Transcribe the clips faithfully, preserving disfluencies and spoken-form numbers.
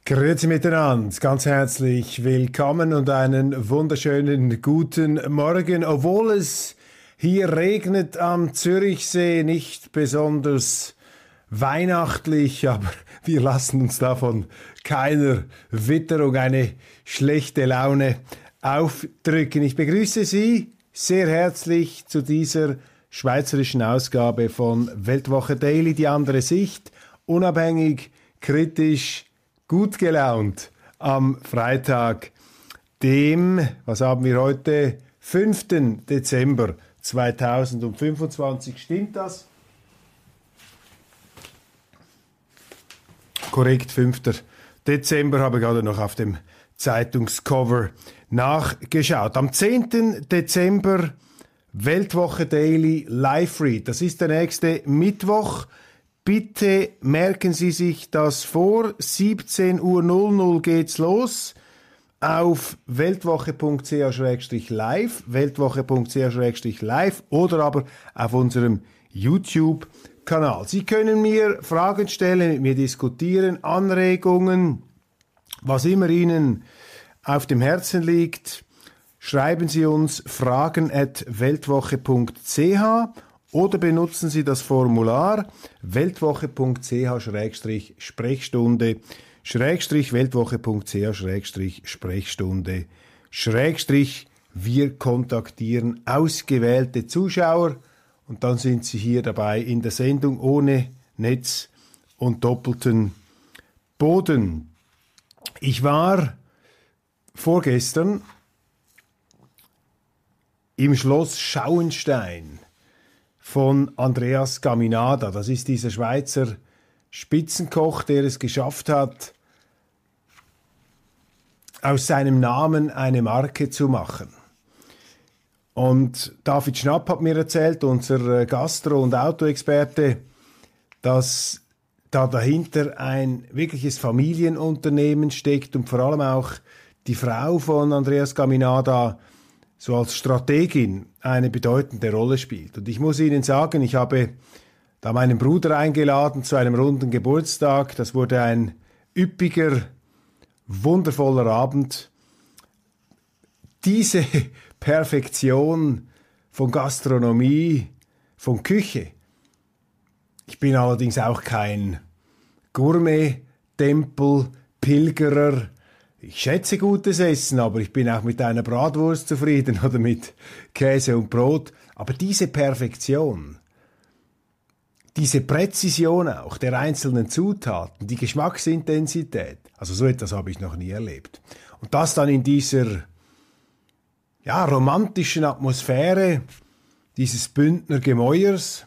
Grüezi miteinander, ganz herzlich willkommen und einen wunderschönen guten Morgen. Obwohl es hier regnet am Zürichsee, nicht besonders weihnachtlich, aber wir lassen uns davon keiner Witterung eine schlechte Laune aufdrücken. Ich begrüße Sie sehr herzlich zu dieser schweizerischen Ausgabe von Weltwoche Daily, die andere Sicht, unabhängig, kritisch, gut gelaunt am Freitag, dem, was haben wir heute, fünften Dezember zweitausendfünfundzwanzig. Stimmt das? Korrekt, fünften Dezember, habe gerade noch auf dem Zeitungscover nachgeschaut. Am zehnten Dezember Weltwoche Daily Live Read. Das ist der nächste Mittwoch. Bitte merken Sie sich das vor. siebzehn Uhr geht's los auf weltwoche punkt c h schrägstrich live, weltwoche punkt c h schrägstrich live oder aber auf unserem YouTube-Kanal. Sie können mir Fragen stellen, mit mir diskutieren, Anregungen, was immer Ihnen auf dem Herzen liegt. Schreiben Sie uns fragen at weltwoche punkt c h oder benutzen Sie das Formular weltwoche punkt c h schrägstrich Sprechstunde Schrägstrich weltwoche punkt c h Schrägstrich Sprechstunde Schrägstrich wir kontaktieren ausgewählte Zuschauer und dann sind Sie hier dabei in der Sendung ohne Netz und doppelten Boden. Ich war vorgestern im Schloss Schauenstein von Andreas Caminada. Das ist dieser Schweizer Spitzenkoch, der es geschafft hat, aus seinem Namen eine Marke zu machen. Und David Schnapp hat mir erzählt, unser Gastro- und Autoexperte, dass da dahinter ein wirkliches Familienunternehmen steckt und vor allem auch die Frau von Andreas Caminada so als Strategin eine bedeutende Rolle spielt. Und ich muss Ihnen sagen, ich habe da meinen Bruder eingeladen zu einem runden Geburtstag. Das wurde ein üppiger, wundervoller Abend. Diese Perfektion von Gastronomie, von Küche. Ich bin allerdings auch kein Gourmet-Tempel, Pilgerer. Ich schätze gutes Essen, aber ich bin auch mit einer Bratwurst zufrieden oder mit Käse und Brot. Aber diese Perfektion, diese Präzision auch der einzelnen Zutaten, die Geschmacksintensität, also so etwas habe ich noch nie erlebt. Und das dann in dieser ja, romantischen Atmosphäre dieses Bündner Gemäuers,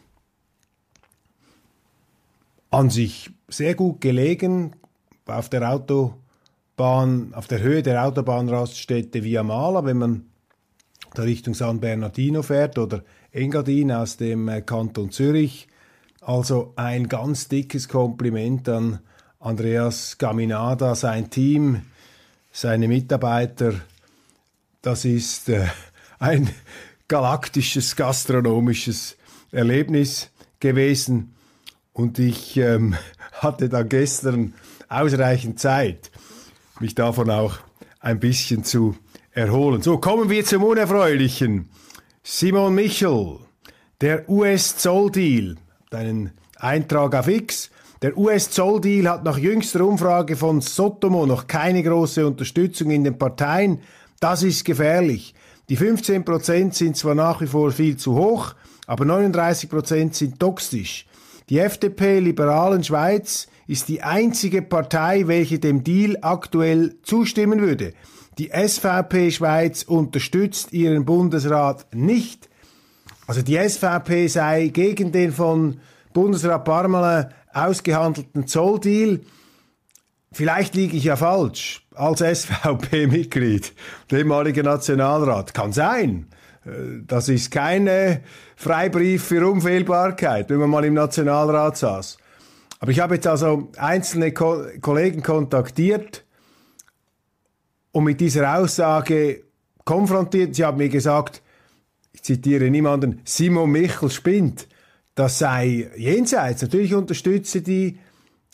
an sich sehr gut gelegen, auf der Autobahn, auf der Höhe der Autobahnraststätte Via Mala, wenn man da Richtung San Bernardino fährt oder Engadin aus dem Kanton Zürich. Also ein ganz dickes Kompliment an Andreas Caminada, sein Team, seine Mitarbeiter. Das ist äh, ein galaktisches gastronomisches Erlebnis gewesen. Und ich ähm, hatte dann gestern ausreichend Zeit, mich davon auch ein bisschen zu erholen. So, kommen wir zum Unerfreulichen. Simon Michel, der U S-Zolldeal, einen Eintrag auf X. Der U S-Zolldeal hat nach jüngster Umfrage von Sotomo noch keine große Unterstützung in den Parteien. Das ist gefährlich. Die fünfzehn Prozent sind zwar nach wie vor viel zu hoch, aber neununddreißig Prozent sind toxisch. Die F D P Liberalen Schweiz ist die einzige Partei, welche dem Deal aktuell zustimmen würde. Die S V P Schweiz unterstützt ihren Bundesrat nicht. Also die S V P sei gegen den von Bundesrat Parmelin ausgehandelten Zolldeal. Vielleicht liege ich ja falsch als S V P-Mitglied, ehemaliger Nationalrat. Kann sein. Das ist kein äh, Freibrief für Unfehlbarkeit, wenn man mal im Nationalrat saß. Aber ich habe jetzt also einzelne Ko- Kollegen kontaktiert und mit dieser Aussage konfrontiert. Sie haben mir gesagt, ich zitiere niemanden, Simon Michel spinnt. Das sei jenseits. Natürlich unterstütze die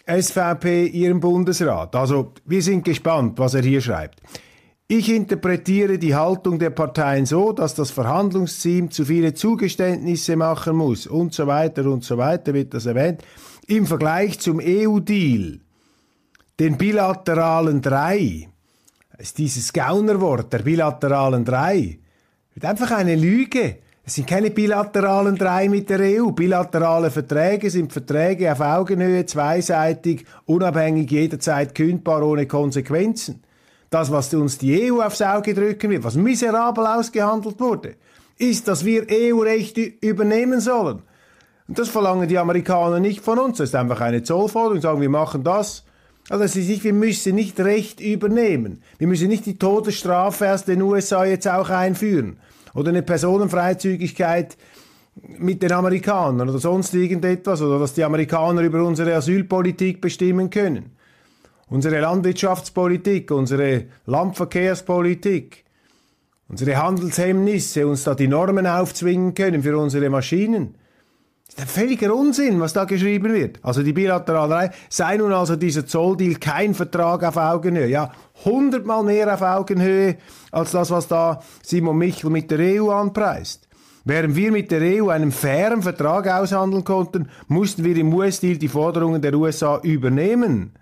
S V P ihren Bundesrat. Also, wir sind gespannt, was er hier schreibt. Ich interpretiere die Haltung der Parteien so, dass das Verhandlungsteam zu viele Zugeständnisse machen muss und so weiter und so weiter, wird das erwähnt. Im Vergleich zum E U-Deal, den bilateralen drei, das ist dieses Gaunerwort, der bilateralen drei, wird einfach eine Lüge. Es sind keine bilateralen drei mit der E U. Bilaterale Verträge sind Verträge auf Augenhöhe, zweiseitig, unabhängig, jederzeit kündbar, ohne Konsequenzen. Das, was uns die E U aufs Auge drücken wird, was miserabel ausgehandelt wurde, ist, dass wir E U-Recht übernehmen sollen. Und das verlangen die Amerikaner nicht von uns. Das ist einfach eine Zollforderung, sagen, wir machen das. Also es ist nicht, wir müssen nicht Recht übernehmen. Wir müssen nicht die Todesstrafe aus den U S A jetzt auch einführen. Oder eine Personenfreizügigkeit mit den Amerikanern oder sonst irgendetwas. Oder dass die Amerikaner über unsere Asylpolitik bestimmen können. Unsere Landwirtschaftspolitik, unsere Landverkehrspolitik, unsere Handelshemmnisse, uns da die Normen aufzwingen können für unsere Maschinen. Das ist ein völliger Unsinn, was da geschrieben wird. Also die Bilateralerei, sei nun also dieser Zolldeal kein Vertrag auf Augenhöhe. Ja, hundertmal mehr auf Augenhöhe als das, was da Simon Michel mit der E U anpreist. Während wir mit der E U einen fairen Vertrag aushandeln konnten, mussten wir im U S-Deal die Forderungen der U S A übernehmen.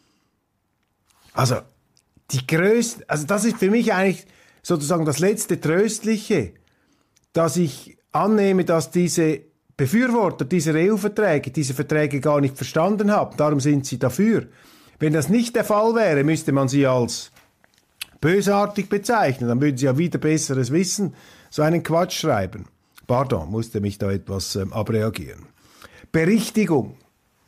Also, die größte, also das ist für mich eigentlich sozusagen das letzte Tröstliche, dass ich annehme, dass diese Befürworter dieser E U-Verträge diese Verträge gar nicht verstanden haben. Darum sind sie dafür. Wenn das nicht der Fall wäre, müsste man sie als bösartig bezeichnen. Dann würden sie ja wieder besseres Wissen so einen Quatsch schreiben. Pardon, musste mich da etwas ähm, abreagieren. Berichtigung.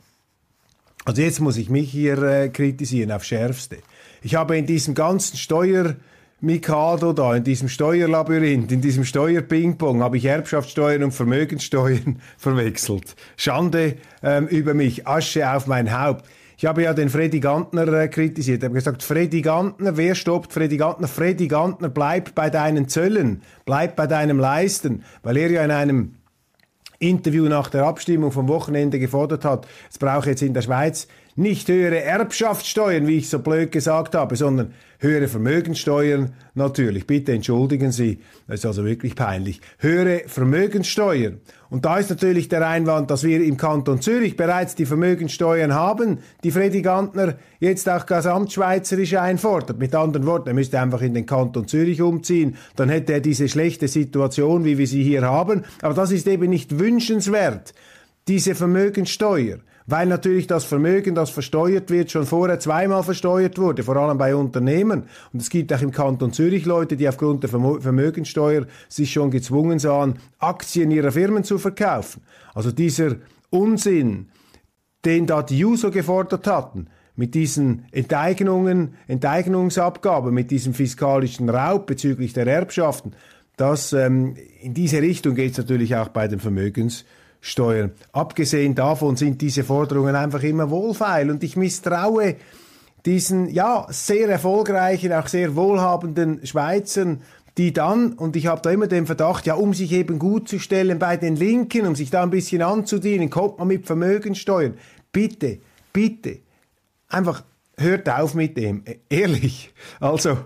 Also jetzt muss ich mich hier äh, kritisieren auf Schärfste. Ich habe in diesem ganzen Steuermikado da, in diesem Steuerlabyrinth, in diesem Steuerpingpong, habe ich Erbschaftssteuern und Vermögenssteuern verwechselt. Schande ähm, über mich, Asche auf mein Haupt. Ich habe ja den Freddy Gantner äh, kritisiert. Ich habe gesagt, Freddy Gantner, wer stoppt Freddy Gantner? Freddy Gantner, bleib bei deinen Zöllen, bleib bei deinem Leisten, weil er ja in einem Interview nach der Abstimmung vom Wochenende gefordert hat, es brauche jetzt in der Schweiz nicht höhere Erbschaftssteuern, wie ich so blöd gesagt habe, sondern höhere Vermögenssteuern natürlich. Bitte entschuldigen Sie, das ist also wirklich peinlich. Höhere Vermögenssteuern. Und da ist natürlich der Einwand, dass wir im Kanton Zürich bereits die Vermögenssteuern haben, die Freddy Gantner jetzt auch gesamtschweizerisch einfordert. Mit anderen Worten, er müsste einfach in den Kanton Zürich umziehen, dann hätte er diese schlechte Situation, wie wir sie hier haben. Aber das ist eben nicht wünschenswert, diese Vermögenssteuer. Weil natürlich das Vermögen, das versteuert wird, schon vorher zweimal versteuert wurde, vor allem bei Unternehmen. Und es gibt auch im Kanton Zürich Leute, die aufgrund der Vermögenssteuer sich schon gezwungen sahen, Aktien ihrer Firmen zu verkaufen. Also dieser Unsinn, den da die Juso gefordert hatten, mit diesen Enteignungen, Enteignungsabgaben, mit diesem fiskalischen Raub bezüglich der Erbschaften, das, ähm, in diese Richtung geht es natürlich auch bei den Vermögenssteuern. Steuern. Abgesehen davon sind diese Forderungen einfach immer wohlfeil und ich misstraue diesen, ja, sehr erfolgreichen, auch sehr wohlhabenden Schweizern, die dann, und ich habe da immer den Verdacht, ja, um sich eben gut zu stellen bei den Linken, um sich da ein bisschen anzudienen, kommt man mit Vermögenssteuern. Bitte, bitte, einfach hört auf mit dem, ehrlich. Also,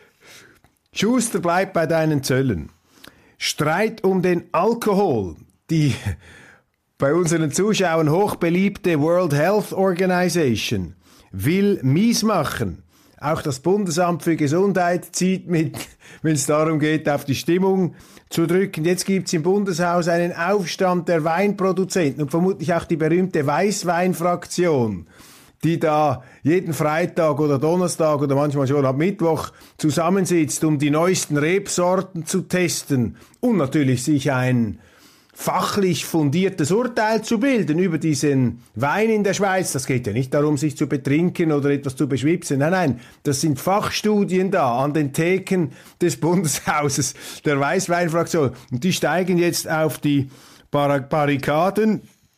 Schuster, bleib bei deinen Zöllen. Streit um den Alkohol. Die bei unseren Zuschauern hochbeliebte World Health Organization will mies machen. Auch das Bundesamt für Gesundheit zieht mit, wenn es darum geht, auf die Stimmung zu drücken. Jetzt gibt es im Bundeshaus einen Aufstand der Weinproduzenten und vermutlich auch die berühmte Weißweinfraktion, die da jeden Freitag oder Donnerstag oder manchmal schon ab Mittwoch zusammensitzt, um die neuesten Rebsorten zu testen und natürlich sich ein fachlich fundiertes Urteil zu bilden über diesen Wein in der Schweiz. Das geht ja nicht darum, sich zu betrinken oder etwas zu beschwipsen. Nein, nein, das sind Fachstudien da an den Theken des Bundeshauses der Weißweinfraktion. Und die steigen jetzt auf die Bar- Barrikaden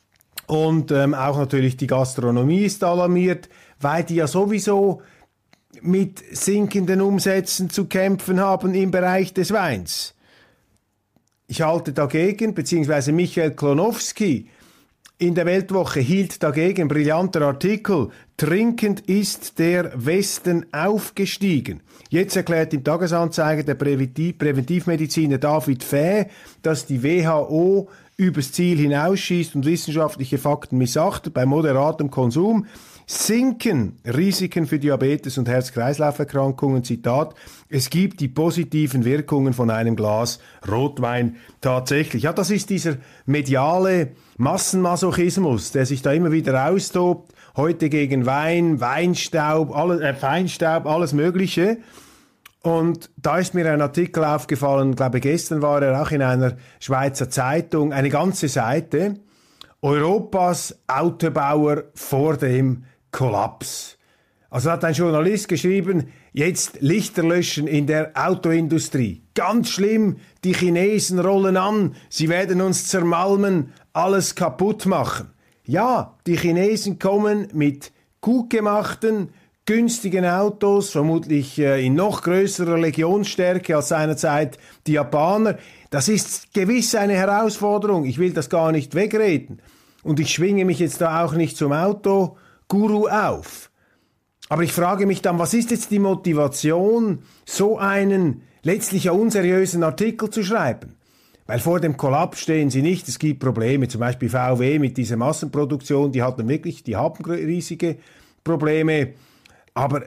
und ähm, auch natürlich die Gastronomie ist alarmiert, weil die ja sowieso mit sinkenden Umsätzen zu kämpfen haben im Bereich des Weins. Ich halte dagegen, beziehungsweise Michael Klonowski in der Weltwoche hielt dagegen, brillanter Artikel, trinkend ist der Westen aufgestiegen. Jetzt erklärt im Tagesanzeiger der Präventiv- Präventivmediziner David Fäh, dass die W H O übers Ziel hinausschießt und wissenschaftliche Fakten missachtet. Bei moderatem Konsum sinken Risiken für Diabetes und Herz-Kreislauf-Erkrankungen. Zitat: Es gibt die positiven Wirkungen von einem Glas Rotwein tatsächlich. Ja, das ist dieser mediale Massenmasochismus, der sich da immer wieder austobt. Heute gegen Wein, Weinstaub, alles, äh, Feinstaub, alles Mögliche. Und da ist mir ein Artikel aufgefallen, ich glaube gestern war er auch in einer Schweizer Zeitung, eine ganze Seite, Europas Autobauer vor dem Kollaps. Also hat ein Journalist geschrieben, jetzt Lichter löschen in der Autoindustrie. Ganz schlimm, die Chinesen rollen an, sie werden uns zermalmen, alles kaputt machen. Ja, die Chinesen kommen mit gut gemachten, günstigen Autos, vermutlich äh, in noch größerer Legionsstärke als seinerzeit die Japaner. Das ist gewiss eine Herausforderung. Ich will das gar nicht wegreden. Und ich schwinge mich jetzt da auch nicht zum Autoguru auf. Aber ich frage mich dann, was ist jetzt die Motivation, so einen letztlich ja unseriösen Artikel zu schreiben? Weil vor dem Kollaps stehen sie nicht, es gibt Probleme, zum Beispiel V W mit dieser Massenproduktion, die hatten wirklich, die haben riesige Probleme. Aber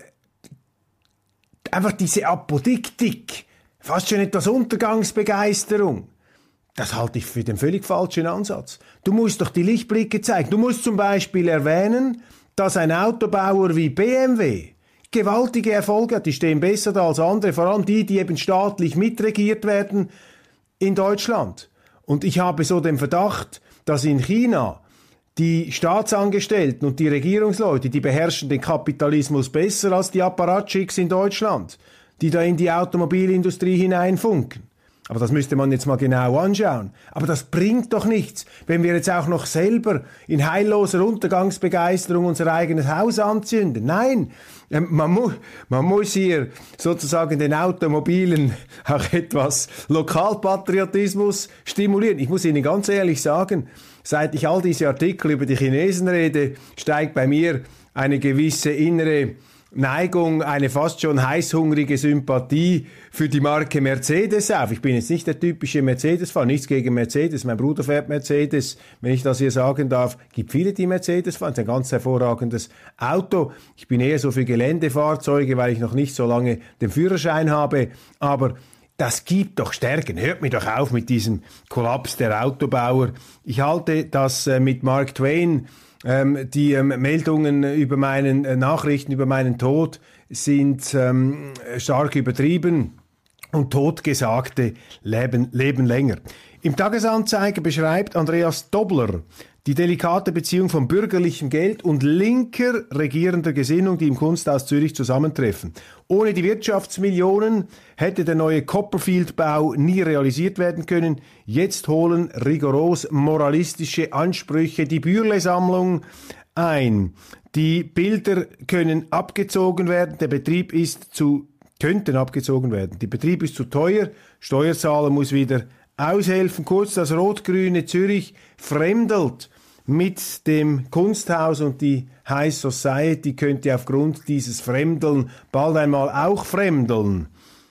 einfach diese Apodiktik, fast schon etwas Untergangsbegeisterung, das halte ich für den völlig falschen Ansatz. Du musst doch die Lichtblicke zeigen. Du musst zum Beispiel erwähnen, dass ein Autobauer wie B M W gewaltige Erfolge hat. Die stehen besser da als andere, vor allem die, die eben staatlich mitregiert werden in Deutschland. Und ich habe so den Verdacht, dass in China die Staatsangestellten und die Regierungsleute, die beherrschen den Kapitalismus besser als die Apparatschicks in Deutschland, die da in die Automobilindustrie hineinfunken. Aber das müsste man jetzt mal genau anschauen. Aber das bringt doch nichts, wenn wir jetzt auch noch selber in heilloser Untergangsbegeisterung unser eigenes Haus anzünden. Nein, man, mu- man muss hier sozusagen den Automobilen auch etwas Lokalpatriotismus stimulieren. Ich muss Ihnen ganz ehrlich sagen, seit ich all diese Artikel über die Chinesen rede, steigt bei mir eine gewisse innere Neigung, eine fast schon heißhungrige Sympathie für die Marke Mercedes auf. Ich bin jetzt nicht der typische Mercedes-Fahrer, nichts gegen Mercedes. Mein Bruder fährt Mercedes, wenn ich das hier sagen darf. Es gibt viele, die Mercedes fahren. Es ist ein ganz hervorragendes Auto. Ich bin eher so für Geländefahrzeuge, weil ich noch nicht so lange den Führerschein habe. Aber das gibt doch Stärken. Hört mir doch auf mit diesem Kollaps der Autobauer. Ich halte das äh, mit Mark Twain. Ähm, die ähm, Meldungen über meinen äh, Nachrichten über meinen Tod sind ähm, stark übertrieben und Totgesagte leben, leben länger. Im Tagesanzeiger beschreibt Andreas Dobler die delikate Beziehung von bürgerlichem Geld und linker regierender Gesinnung, die im Kunsthaus Zürich zusammentreffen. Ohne die Wirtschaftsmillionen hätte der neue Copperfield-Bau nie realisiert werden können. Jetzt holen rigoros moralistische Ansprüche die Bürle-Sammlung ein. Die Bilder können abgezogen werden, der Betrieb ist zu, könnten abgezogen werden. Der Betrieb ist zu teuer, Steuerzahler muss wieder aushelfen. Kurz, das rot-grüne Zürich fremdelt mit dem Kunsthaus und die High Society könnte aufgrund dieses Fremdeln bald einmal auch fremdeln.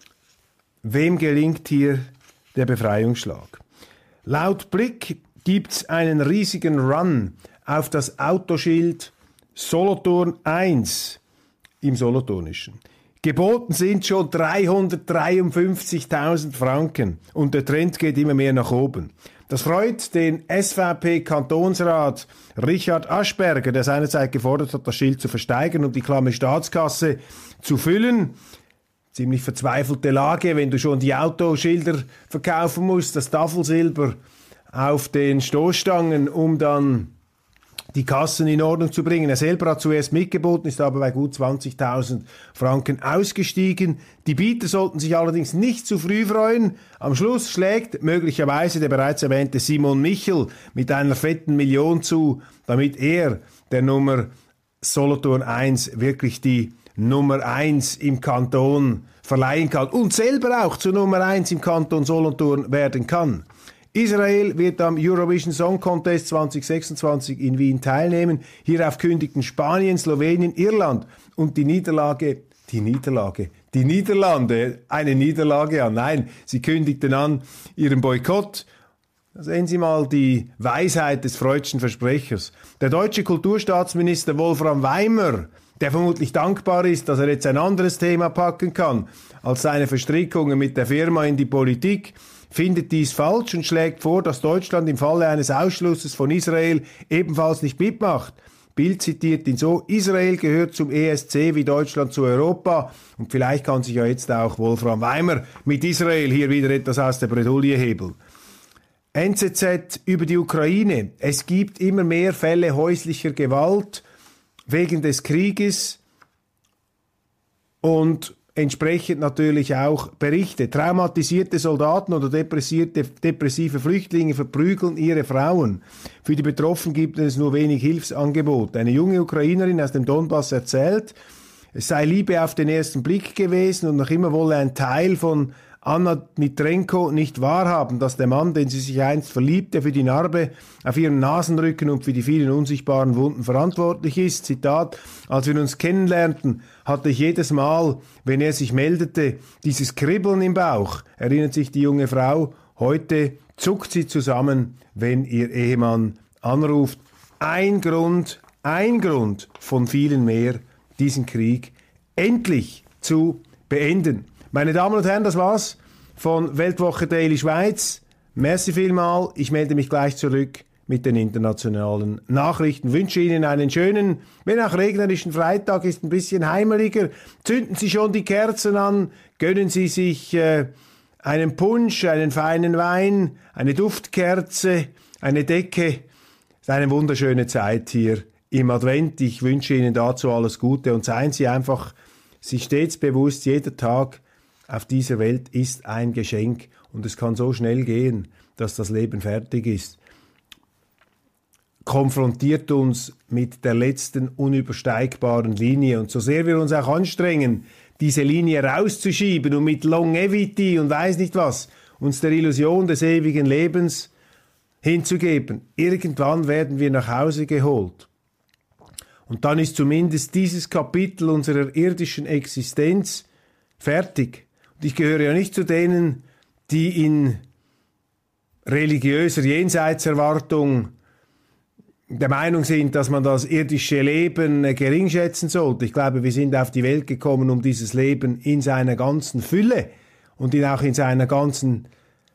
Wem gelingt hier der Befreiungsschlag? Laut Blick gibt's einen riesigen Run auf das Autoschild Solothurn eins im Solothurnischen. Geboten sind schon dreihundertdreiundfünfzigtausend Franken und der Trend geht immer mehr nach oben. Das freut den S V P-Kantonsrat Richard Aschberger, der seinerzeit gefordert hat, das Schild zu versteigern, um die klamme Staatskasse zu füllen. Ziemlich verzweifelte Lage, wenn du schon die Autoschilder verkaufen musst, das Tafelsilber auf den Stoßstangen, um dann die Kassen in Ordnung zu bringen. Er selber hat zuerst mitgeboten, ist aber bei gut zwanzigtausend Franken ausgestiegen. Die Bieter sollten sich allerdings nicht zu früh freuen. Am Schluss schlägt möglicherweise der bereits erwähnte Simon Michel mit einer fetten Million zu, damit er der Nummer Solothurn eins wirklich die Nummer eins im Kanton verleihen kann und selber auch zur Nummer eins im Kanton Solothurn werden kann. Israel wird am Eurovision Song Contest zwanzig sechsundzwanzig in Wien teilnehmen. Hierauf kündigten Spanien, Slowenien, Irland und die Niederlage, die Niederlage, die Niederlande, eine Niederlage an. Nein, sie kündigten an ihren Boykott. Sehen Sie mal die Weisheit des freudschen Versprechers. Der deutsche Kulturstaatsminister Wolfram Weimer, der vermutlich dankbar ist, dass er jetzt ein anderes Thema packen kann, als seine Verstrickungen mit der Firma in die Politik, findet dies falsch und schlägt vor, dass Deutschland im Falle eines Ausschlusses von Israel ebenfalls nicht mitmacht. Bild zitiert ihn so: Israel gehört zum E S C wie Deutschland zu Europa. Und vielleicht kann sich ja jetzt auch Wolfram Weimer mit Israel hier wieder etwas aus der Bredouille hebeln. N Z Z über die Ukraine. Es gibt immer mehr Fälle häuslicher Gewalt wegen des Krieges und entsprechend natürlich auch Berichte. Traumatisierte Soldaten oder depressierte, depressive Flüchtlinge verprügeln ihre Frauen. Für die Betroffenen gibt es nur wenig Hilfsangebote. Eine junge Ukrainerin aus dem Donbass erzählt, es sei Liebe auf den ersten Blick gewesen und noch immer wolle ein Teil von Anna Dmitrenko nicht wahrhaben, dass der Mann, den sie sich einst verliebte, für die Narbe auf ihrem Nasenrücken und für die vielen unsichtbaren Wunden verantwortlich ist. Zitat: Als wir uns kennenlernten, hatte ich jedes Mal, wenn er sich meldete, dieses Kribbeln im Bauch, erinnert sich die junge Frau. Heute zuckt sie zusammen, wenn ihr Ehemann anruft. Ein Grund, ein Grund von vielen mehr, diesen Krieg endlich zu beenden. Meine Damen und Herren, das war's von Weltwoche Daily Schweiz. Merci vielmal. Ich melde mich gleich zurück mit den internationalen Nachrichten. Wünsche Ihnen einen schönen, wenn auch regnerischen Freitag, ist ein bisschen heimeliger. Zünden Sie schon die Kerzen an, gönnen Sie sich äh, einen Punsch, einen feinen Wein, eine Duftkerze, eine Decke. Es ist eine wunderschöne Zeit hier im Advent. Ich wünsche Ihnen dazu alles Gute und seien Sie einfach sich stets bewusst, jeder Tag auf dieser Welt ist ein Geschenk und es kann so schnell gehen, dass das Leben fertig ist. Konfrontiert uns mit der letzten unübersteigbaren Linie und so sehr wir uns auch anstrengen, diese Linie rauszuschieben und mit Longevity und weiß nicht was, uns der Illusion des ewigen Lebens hinzugeben, irgendwann werden wir nach Hause geholt. Und dann ist zumindest dieses Kapitel unserer irdischen Existenz fertig. Und ich gehöre ja nicht zu denen, die in religiöser Jenseitserwartung der Meinung sind, dass man das irdische Leben gering schätzen sollte. Ich glaube, wir sind auf die Welt gekommen, um dieses Leben in seiner ganzen Fülle und in auch in seiner ganzen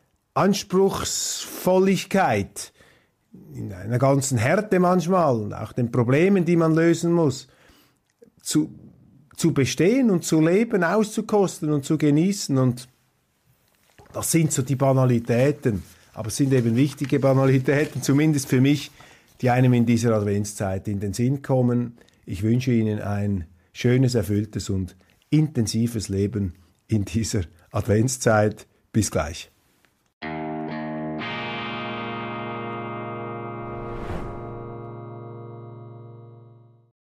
Anspruchsvolligkeit, in einer ganzen Härte manchmal und auch den Problemen, die man lösen muss, zu zu bestehen und zu leben, auszukosten und zu genießen. Und das sind so die Banalitäten, aber es sind eben wichtige Banalitäten, zumindest für mich, die einem in dieser Adventszeit in den Sinn kommen. Ich wünsche Ihnen ein schönes, erfülltes und intensives Leben in dieser Adventszeit. Bis gleich.